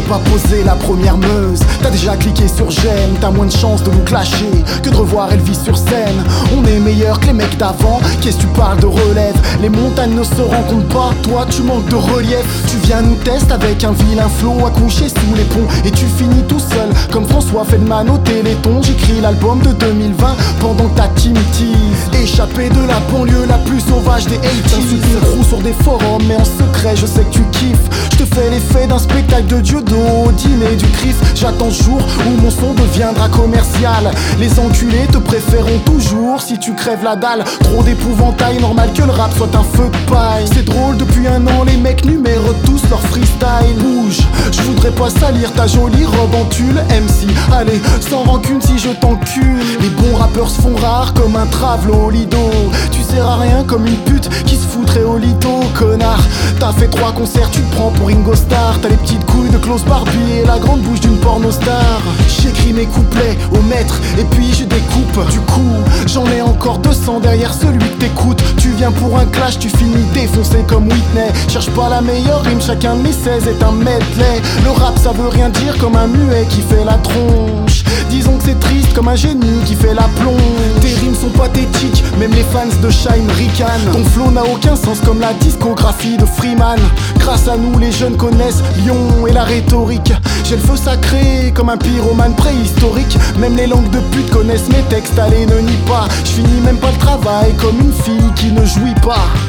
pas posé la première meuse. T'as déjà cliqué sur j'aime, t'as moins de chance de nous clasher que de revoir Elvis sur scène. On est meilleur que les mecs d'avant, qu'est-ce que tu parles de relève? Les montagnes ne se rencontrent pas, toi tu manques de relief. Tu viens nous tester avec un vilain flow accouché sous les ponts, et tu finis tout seul comme François Feldman au Téléthon. J'écris l'album de 2020 pendant que ta team tease. Échappé de la banlieue la plus sauvage des 80s. T'insultes ton crew sur des forums mais en secret je sais que tu kiffes. Je te fais l'effet d'un spectacle de judo au dîner du CRIF. J'attends le jour où mon son deviendra commercial. Les enculés te préféreront toujours si tu crèves la dalle. Trop d'épouvantail, normal que le rap soit un feu de paille. C'est drôle, depuis un an les mecs numérotent tous leur freestyle. Bouge, je voudrais pas salir ta jolie robe en tulle MC. Allez, sans rancune si je t'encule. Les bons rappeurs se font rares comme un travelo au lido. Tu sers à rien comme une pute qui se foutrait au lido, connard. T'as fait 3 concerts, tu te prends pour Ringo Starr. T'as les petites couilles de Klaus Barbie et la grande bouche d'une pornostar. J'écris mes couplets au mètre et puis je découpe. Du coup, j'en ai encore 200 derrière celui que t'écoutes. Tu viens pour un clash, tu finis défoncé comme Whitney. Cherche pas la meilleure rime, chacun de mes 16 est un medley. Le rap ça veut rien dire comme un muet qui fait la tronche. Disons que c'est triste comme un génie qui fait la plonge. Tes rimes sont pathétiques, même les fans de Shine ricanent. Ton flow n'a aucun sens comme la discographie de Freeman. Grâce à nous les jeunes connaissent Lyon et la rhétorique. J'ai le feu sacré comme un pyromane préhistorique. Même les langues de pute connaissent mes textes, allez ne nie pas. Je finis même pas le travail comme une fille qui ne jouit pas.